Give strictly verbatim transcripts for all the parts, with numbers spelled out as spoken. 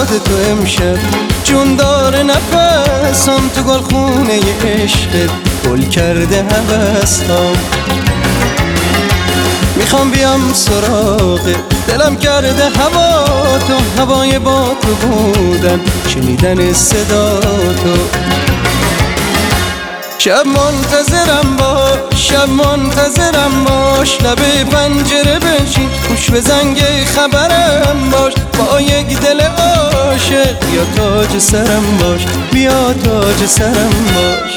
یاد تو امشب جون داره نفسم، تو گلخونه عشقت گل کرده هوسم. میخوام بیام سراغ دلم کرده هوا تو، هوای با تو بودن شنیدن صدا تو. شب منتظرم باش، شب منتظرم باش، لبه پنجره بنشین گوش به زنگ خبرم باش. با یک دل عاشق بیا تاج سرم باش، بیا تاج سرم باش.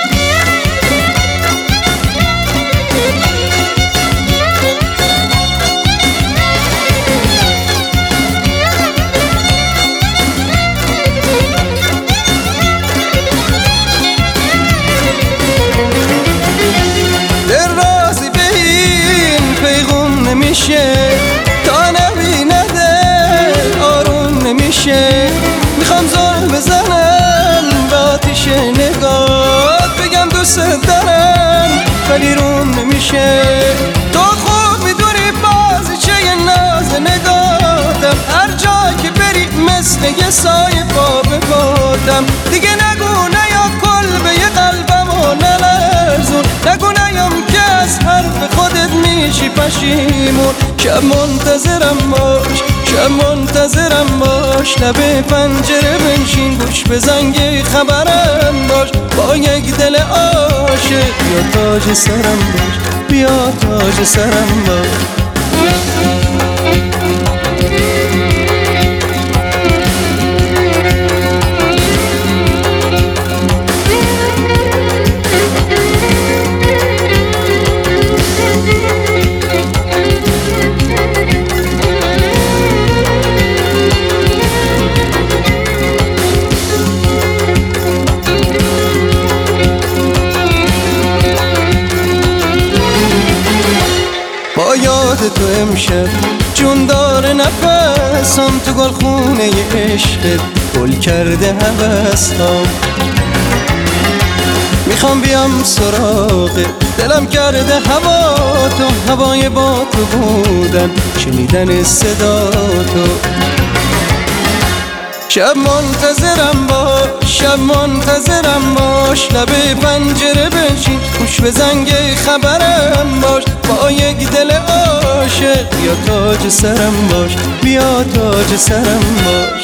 نمیشه تا نبینه دل آروم نمیشه، میخوام زل بزنم به آتیش نگات، بگم دوست دارم ولی روم نمیشه. تو خوب میدونی بازیچه ناز نگاتم، هر جا که بری مثل یه سایه پا به پاتم. دیگه نگو نیا کلبه یه قلبم و نلرزون، نگو نیام که از حرف خودت میشی پشیمون. شب منتظرم باش، شب منتظرم باش، لبه پنجره بنشین گوش به زنگ خبرم باش. با یک دل عاشق بیا تاج سرم باش، بیا تاج سرم باش. با یاد تو امشب جون داره نفسم، تو گلخونه عشقت گل کرده هوسم. میخوام بیام سراغ دلم کرده هوا تو، هوای با تو بودن شنیدن صدا تو. شب منتظرم باش، شب منتظرم باش، لبه پنجره بنشین گوش به زنگ خبرم باش. با یک دل عاشق بیا تاج سرم باش، بیا تاج سرم باش.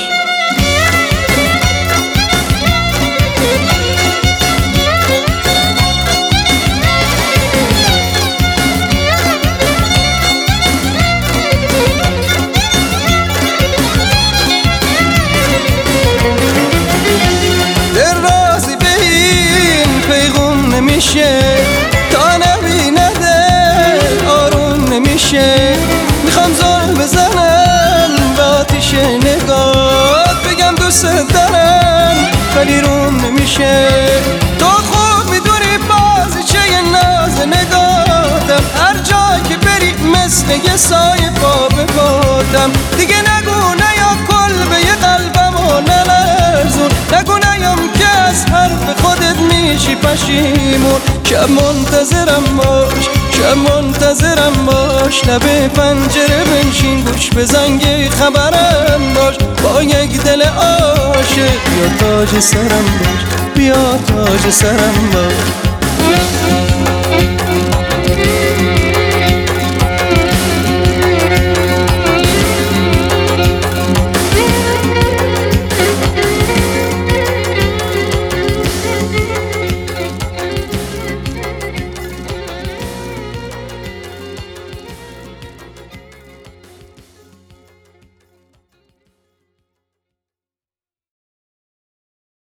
نمیشه تا نبینه دل آروم نمیشه، میخوام زل بزنم به آتیش نگات، بگم دوست دارم ولی روم نمیشه. تو خوب میدونی بازیچه ناز نگاتم، هر جا که بری مثل یه سایه پا به پاتم. دیگه نگو نیا کلبه یه قلبم و نلرزون، نگو نیام که از حرف خودت میشی پشیمون. شب منتظرم باش، شب منتظرم باش، لبه پنجره بنشین گوش به زنگ خبرم باش. با یک دل عاشق بیا تاج سرم باش، بیا تاج سرم باش.